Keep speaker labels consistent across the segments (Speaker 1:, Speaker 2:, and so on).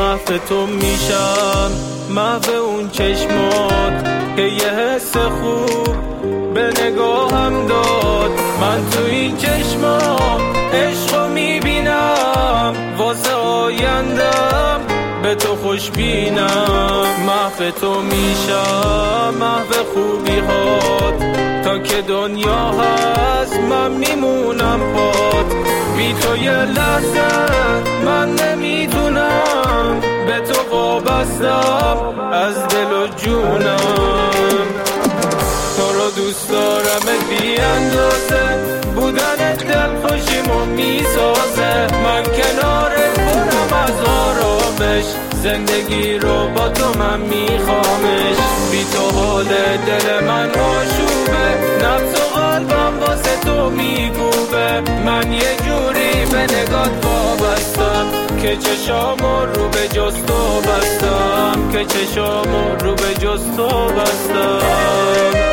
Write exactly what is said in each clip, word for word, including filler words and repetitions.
Speaker 1: محو تو میشم، محو اون چشمات که یه حس خوب به نگاهم داد. من تو این چشمات عشقو میبینم، واسه آیندم به تو خوش بینم. محو تو میشم، محو خوبی هات، تا که دنیا هست من میمونم پات. بی تو یه لحظه من نمیدونم، به تو وابستم از دل و جونم. تو رو دوست دارم بی اندازه، بودن دل خوشیمو میسازه. من کنارت برم از آرامش، زندگی رو با تو من میخوامش. بی تو حال دل من آشوبه، نبض و قلبم واسه تو میگوبه. من یه جوری به نگات وابستم که چشامو رو به جز تو بستم، که چشامو رو به جز تو بستم.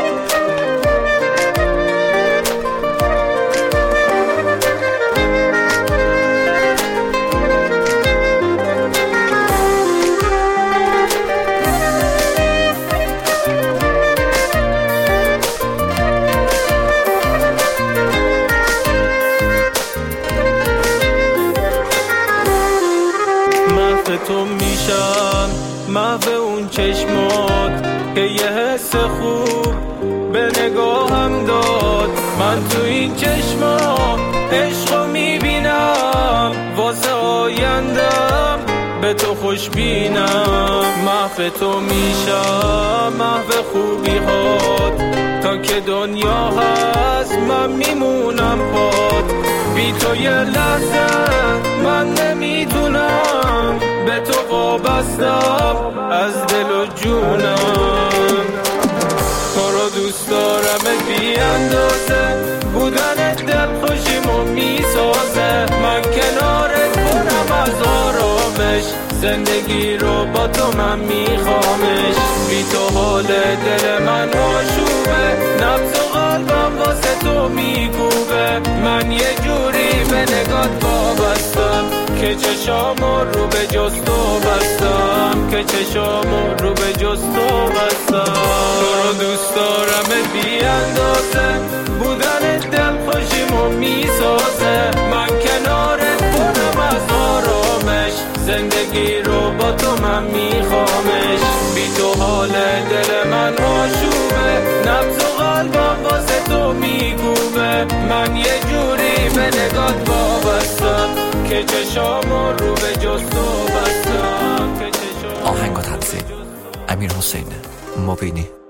Speaker 1: تو میشم، محو اون چشمات که یه حس خوب به نگاهم داد. من تو این چشمات عشقو میبینم، واسه آیندم به تو خوش بینم. محو تو میشم، محو خوبی هات، تا که دنیا هست من میمونم پات. بی تو یه لحظه من نمیدونم، به تو وابستم از دل و جونم. تو رو دوست دارم بی اندازه، بودن دل خوشیمو میسازه. من کنارت برم از آرامش، زندگی رو با تو من میخوامش. بی تو حال دل من آشوبه، نبض و قلبم واسه تو میگوبه. من یه جوری به نگات وابستم که چشامو رو به جز تو بستم، که چشامو رو به جز تو بستم. تو رو دوست دارم بی اندازه، بودن دل خوشیمو میسازه. من کنارت برم از آرامش، زندگی رو با تو من میخوامش. بی تو حال دل من آشوبه، نبض و قلبم واسه تو میگوبه. من یه جوری به نگات وابستم که چشامو رو به جز تو بستم.
Speaker 2: آهنگ و تنظیم امیر حسین مبینی.